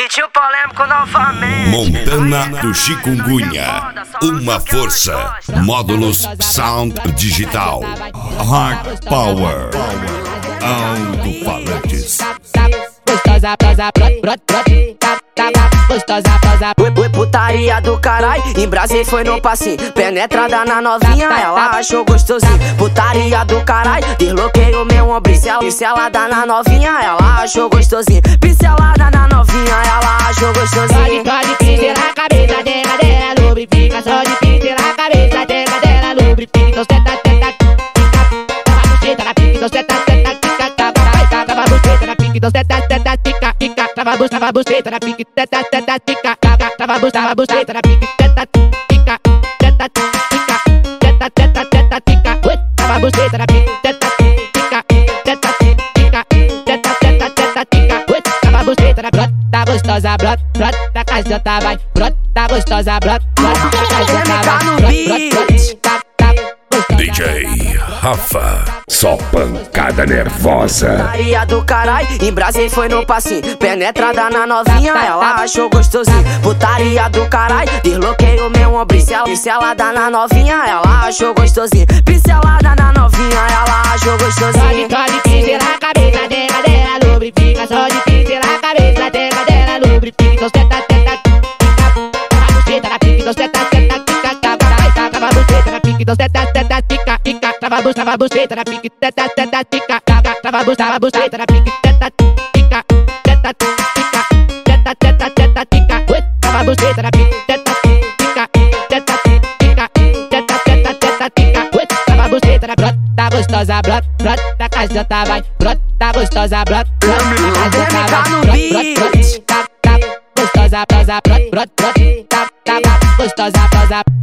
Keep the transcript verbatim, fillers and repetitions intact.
Tio polêmico novamente. Montana do Chikungunya. Uma força. Módulos Sound Digital. Hard Power. Alto-falantes. Gostosa, prosa, brot, brot, brot, tap, tap, gostosa, prosa, putaria do carai, em Brasília foi no passinho. Penetrada na novinha, ela achou gostosinho. Putaria do carai, desloqueio meu ombro. Pincelada na novinha, ela achou gostosinho. Pincelada na novinha, ela achou gostosinho. Só de pincel na cabeça dela, dela lubrifica. Só de pincel na cabeça dela, dela lubrifica. Então senta, senta, fica, tava buceta na pica. Então senta, senta, fica, tava, vai, tava buceta na pica. Então senta, senta, fica, fica, tava buceta, tava buceta na pica. Senta, senta, fica, tava, tava buceta, tava buceta na pica. Senta, fica, senta, fica, senta, senta, senta, fica, tava buceta na pica. Senta, fica, senta, fica, senta, senta, senta, fica, tava buceta na brota. Tá gostosa, brota, brota, da casota vai, brota, tá gostosa, brota, brota, da casota vai, brota, brota, D J Rafa, só pancada nervosa. Putaria do carai, em Brasília foi no passinho. Penetrada na novinha, ela achou gostosinho. Putaria do carai, desloqueio meu ombro. Pincelada na novinha, ela achou gostosinho. Pincelada na novinha, ela achou gostosinho. Só de pincel na cabeça dela, dela lubrifica. Só de pincel na cabeça dela, dela lubrifica. Então senta, senta, fica, buceta na pica. Então senta, senta, fica, tava, tava buceta na pica. Então senta, senta, fica, fica, tava buceta, tava buceta na pica. Senta, senta, fica, tava, tava buceta, tava buceta na pica. Senta, fica, senta, fica, senta, senta, senta, fica, tava buceta na pica. Senta, fica, senta, fica, senta, senta, senta, fica, tava buceta na brota. Tá gostosa, brota, brota, da casota vai, brota, tá gostosa, brota, brota, da casota vai, brota, brota, brota, tap, tap, gostosa, prosa, brota, brota, brota, tap, tap, gostosa, prosa.